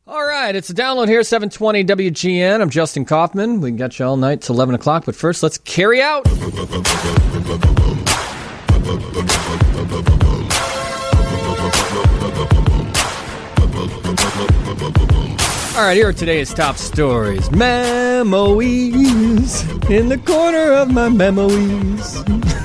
All right, it's a download here, 720 WGN. I'm Justin Kaufman. We got you all night till 11 o'clock, but first, let's carry out. All right, here are today's top stories. Memoirs in the corner of my memoirs.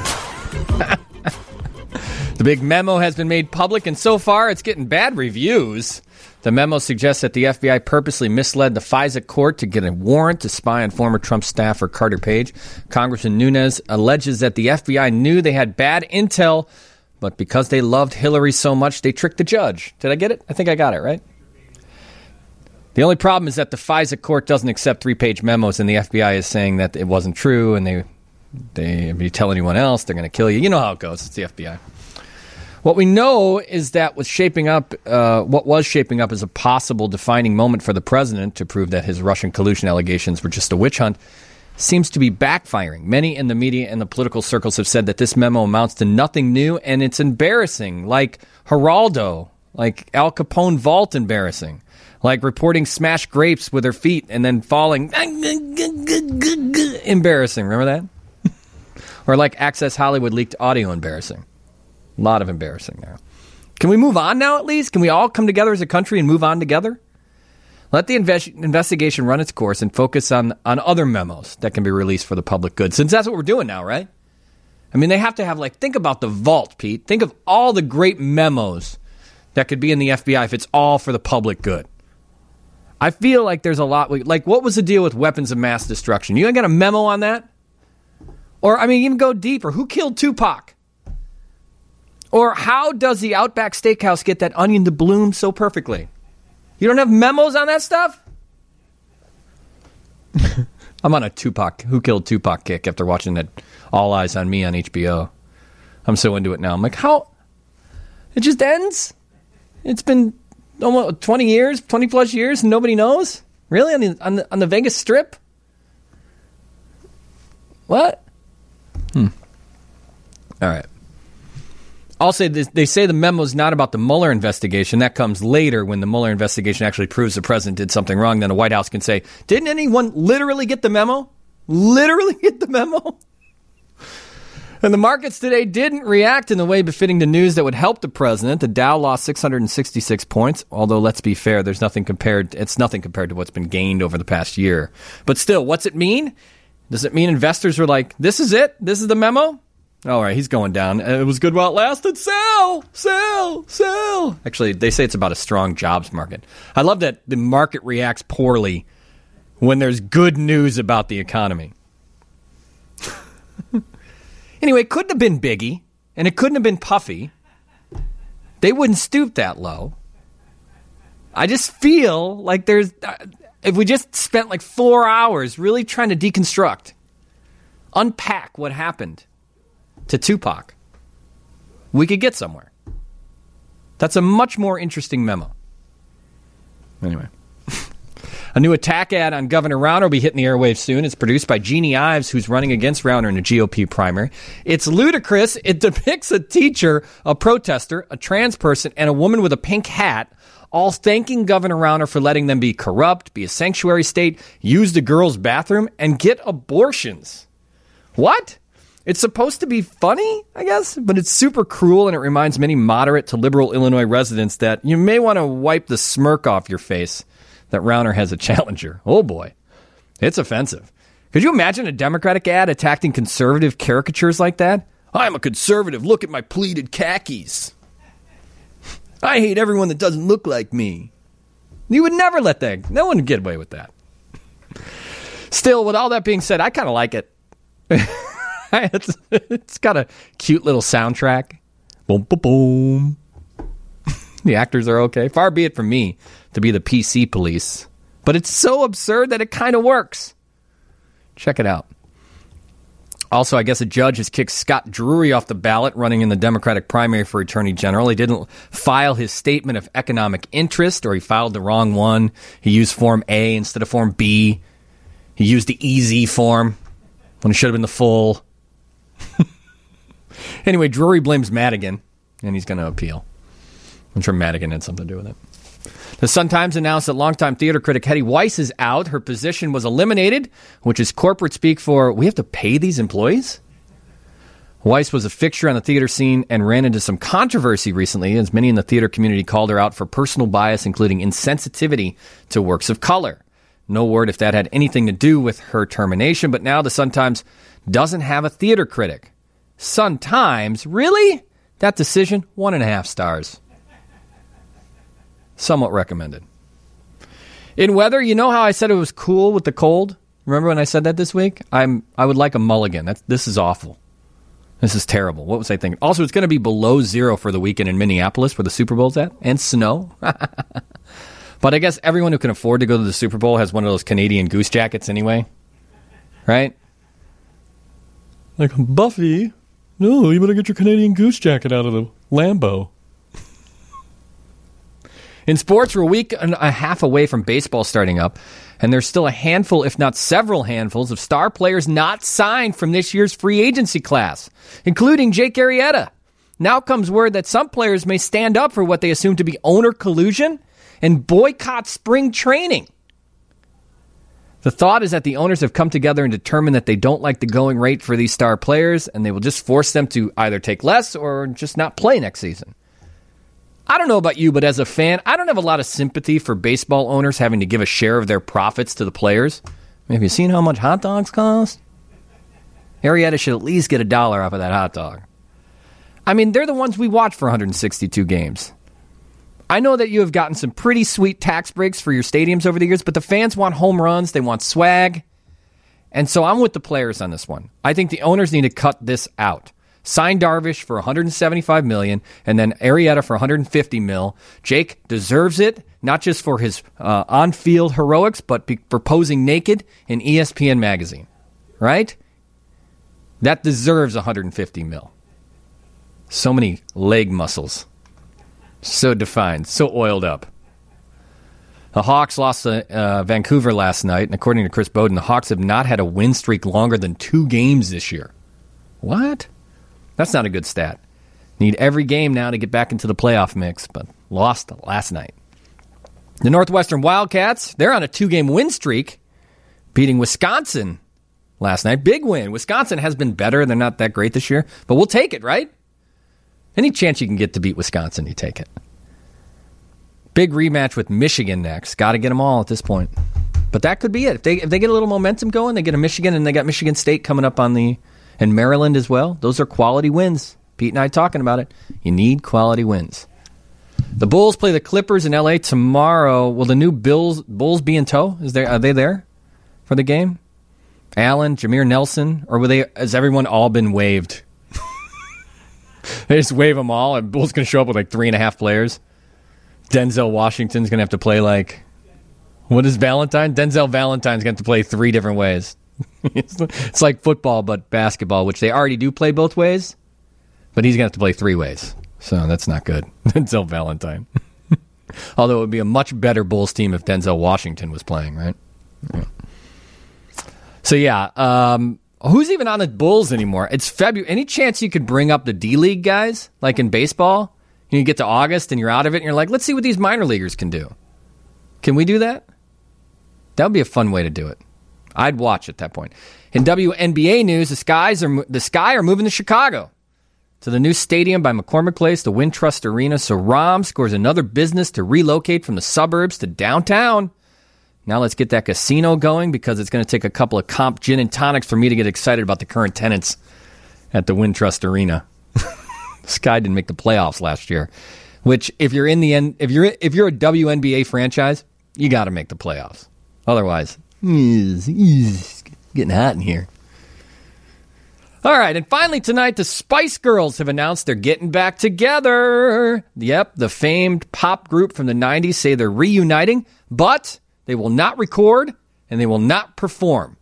The big memo has been made public, and so far, it's getting bad reviews. The memo suggests that the FBI purposely misled the FISA court to get a warrant to spy on former Trump staffer Carter Page. Congressman Nunes alleges that the FBI knew they had bad intel, but because they loved Hillary so much, they tricked the judge. Did I get it? I think I got it, right? The only problem is that the FISA court doesn't accept 3-page memos, and the FBI is saying that it wasn't true, and if you tell anyone else, they're going to kill you. You know how it goes. It's the FBI. What we know is that what was shaping up as a possible defining moment for the president to prove that his Russian collusion allegations were just a witch hunt seems to be backfiring. Many in the media and the political circles have said that this memo amounts to nothing new, and it's embarrassing, like Geraldo, like Al Capone vault embarrassing, like reporting smashed grapes with her feet and then falling. Embarrassing, remember that? Or like Access Hollywood leaked audio embarrassing. A lot of embarrassing there. Can we move on now at least? Can we all come together as a country and move on together? Let the investigation run its course and focus on other memos that can be released for the public good. Since that's what we're doing now, right? I mean, they have to have, think about the vault, Pete. Think of all the great memos that could be in the FBI if it's all for the public good. I feel like there's a lot. What was the deal with weapons of mass destruction? You got a memo on that? Or, even go deeper. Who killed Tupac? Or how does the Outback Steakhouse get that onion to bloom so perfectly? You don't have memos on that stuff? I'm on a Tupac, who killed Tupac kick after watching that All Eyes on Me on HBO. I'm so into it now. I'm like, how? It just ends? It's been almost 20 years, 20 plus years, and nobody knows? Really? On the Vegas Strip? What? All right. Also, they say the memo is not about the Mueller investigation. That comes later when the Mueller investigation actually proves the president did something wrong. Then the White House can say, didn't anyone literally get the memo? Literally get the memo? And the markets today didn't react in the way befitting the news that would help the president. The Dow lost 666 points, although let's be fair, it's nothing compared to what's been gained over the past year. But still, what's it mean? Does it mean investors were like, this is it? This is the memo? All right, he's going down. It was good while it lasted. Sell, sell, sell. Actually, they say it's about a strong jobs market. I love that the market reacts poorly when there's good news about the economy. Anyway, it couldn't have been Biggie, and it couldn't have been Puffy. They wouldn't stoop that low. I just feel like if we just spent 4 hours really trying to deconstruct, unpack what happened to Tupac, we could get somewhere. That's a much more interesting memo. Anyway. A new attack ad on Governor Rauner will be hitting the airwaves soon. It's produced by Jeannie Ives, who's running against Rauner in a GOP primary. It's ludicrous. It depicts a teacher, a protester, a trans person, and a woman with a pink hat all thanking Governor Rauner for letting them be corrupt, be a sanctuary state, use the girls' bathroom, and get abortions. What? It's supposed to be funny, I guess, but it's super cruel, and it reminds many moderate to liberal Illinois residents that you may want to wipe the smirk off your face that Rauner has a challenger. Oh, boy. It's offensive. Could you imagine a Democratic ad attacking conservative caricatures like that? I'm a conservative. Look at my pleated khakis. I hate everyone that doesn't look like me. You would never let that. No one would get away with that. Still, with all that being said, I kind of like it. It's got a cute little soundtrack. Boom, boom, boom. The actors are okay. Far be it from me to be the PC police. But it's so absurd that it kind of works. Check it out. Also, I guess a judge has kicked Scott Drury off the ballot running in the Democratic primary for Attorney General. He didn't file his statement of economic interest, or he filed the wrong one. He used Form A instead of Form B. He used the easy form when it should have been the full. Anyway, Drury blames Madigan, and he's going to appeal. I'm sure Madigan had something to do with it. The Sun-Times announced that longtime theater critic Hetty Weiss is out. Her position was eliminated, which is corporate speak for, we have to pay these employees? Weiss was a fixture on the theater scene and ran into some controversy recently, as many in the theater community called her out for personal bias, including insensitivity to works of color. No word if that had anything to do with her termination, but now the Sun-Times doesn't have a theater critic. Sun-Times? Really? That decision? 1.5 stars. Somewhat recommended. In weather, you know how I said it was cool with the cold? Remember when I said that this week? I would like a mulligan. This is awful. This is terrible. What was I thinking? Also, it's going to be below 0 for the weekend in Minneapolis where the Super Bowl's at, and snow. But I guess everyone who can afford to go to the Super Bowl has one of those Canadian Goose jackets anyway. Right? Like, Buffy, no, you better get your Canadian Goose jacket out of the Lambo. In sports, we're a week and a half away from baseball starting up, and there's still a handful, if not several handfuls, of star players not signed from this year's free agency class, including Jake Arrieta. Now comes word that some players may stand up for what they assume to be owner collusion and boycott spring training. The thought is that the owners have come together and determined that they don't like the going rate for these star players, and they will just force them to either take less or just not play next season. I don't know about you, but as a fan, I don't have a lot of sympathy for baseball owners having to give a share of their profits to the players. I mean, have you seen how much hot dogs cost? Arrieta should at least get $1 off of that hot dog. I mean, they're the ones we watch for 162 games. I know that you have gotten some pretty sweet tax breaks for your stadiums over the years, but the fans want home runs, they want swag. And so I'm with the players on this one. I think the owners need to cut this out. Sign Darvish for $175 million, and then Arrieta for $150 million. Jake deserves it, not just for his on-field heroics, but for posing naked in ESPN magazine. Right? That deserves $150 million. So many leg muscles. So defined, so oiled up. The Hawks lost to Vancouver last night, and according to Chris Bowden, the Hawks have not had a win streak longer than 2 games this year. What? That's not a good stat. Need every game now to get back into the playoff mix, but lost last night. The Northwestern Wildcats, they're on a 2-game win streak, beating Wisconsin last night. Big win. Wisconsin has been better. They're not that great this year, but we'll take it, right? Any chance you can get to beat Wisconsin, you take it. Big rematch with Michigan next. Got to get them all at this point. But that could be it. If they get a little momentum going, they get a Michigan, and they got Michigan State coming up and Maryland as well. Those are quality wins. Pete and I talking about it. You need quality wins. The Bulls play the Clippers in L.A. tomorrow. Will the new Bulls be in tow? Are they there for the game? Allen, Jameer Nelson, or has everyone all been waived? They just waive them all, and Bulls going to show up with like 3.5 players. Denzel Washington's going to have to play what is Valentine? Denzel Valentine's going to have to play 3 different ways. It's like football, but basketball, which they already do play both ways, but he's going to have to play 3 ways. So that's not good. Denzel Valentine. Although it would be a much better Bulls team if Denzel Washington was playing, right? Yeah. So, yeah. Who's even on the Bulls anymore? It's February. Any chance you could bring up the D-League guys, like in baseball? You get to August and you're out of it, and you're like, let's see what these minor leaguers can do. Can we do that? That would be a fun way to do it. I'd watch at that point. In WNBA news, the Sky are moving to Chicago, to the new stadium by McCormick Place, the Wintrust Arena. So Rahm scores another business to relocate from the suburbs to downtown. Now let's get that casino going, because it's going to take a couple of comp gin and tonics for me to get excited about the current tenants at the Wintrust Arena. Sky didn't make the playoffs last year, which if you're a WNBA franchise, you got to make the playoffs. Otherwise, it's getting hot in here. All right, and finally tonight, the Spice Girls have announced they're getting back together. Yep, the famed pop group from the 90s say they're reuniting, but they will not record and they will not perform.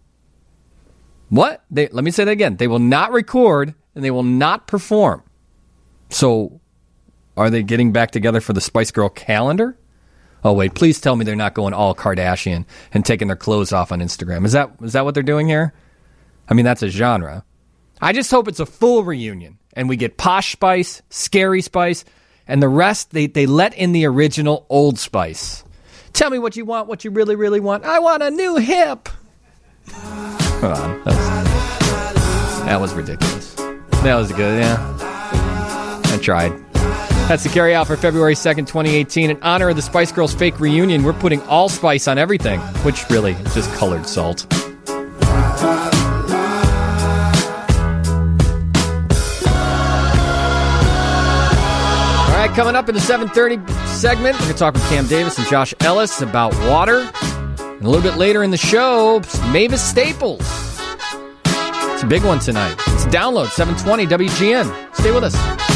What? Let me say that again. They will not record and they will not perform. So, are they getting back together for the Spice Girl calendar? Oh, wait, please tell me they're not going all Kardashian and taking their clothes off on Instagram. Is that what they're doing here? I mean, that's a genre. I just hope it's a full reunion and we get Posh Spice, Scary Spice, and the rest, they let in the original Old Spice. Tell me what you want, what you really, really want. I want a new hip. Hold on. That was ridiculous. That was good, yeah. I tried. That's the carry out for February 2nd, 2018. In honor of the Spice Girls fake reunion, we're putting allspice on everything, which really is just colored salt. All right, coming up in the 7:30 segment, we're going to talk with Cam Davis and Josh Ellis about water. And a little bit later in the show, Mavis Staples. It's a big one tonight. It's a download, 720 WGN. Stay with us.